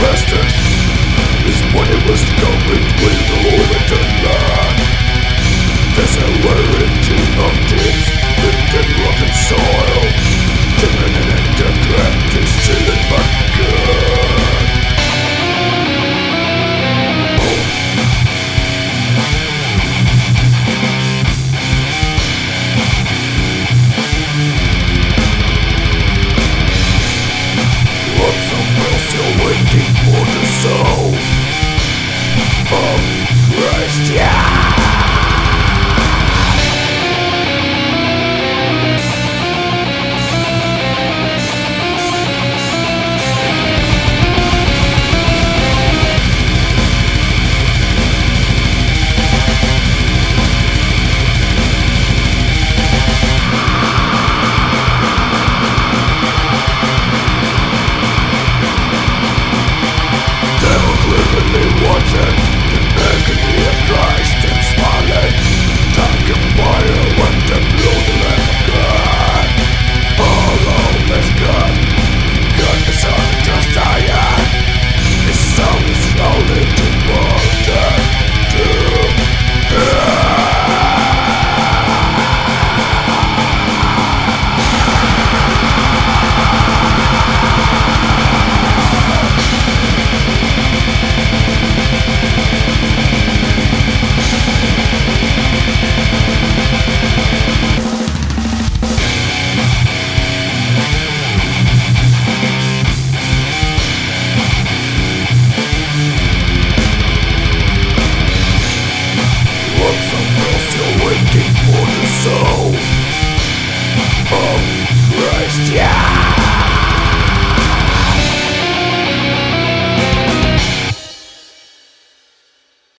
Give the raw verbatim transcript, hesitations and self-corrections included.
Masters. His body was covered with old land. There's a variety of tips lived in rock and soil. Different and intercraft is still in my gut. Lots of people still waiting for the soul of Christ, yeah.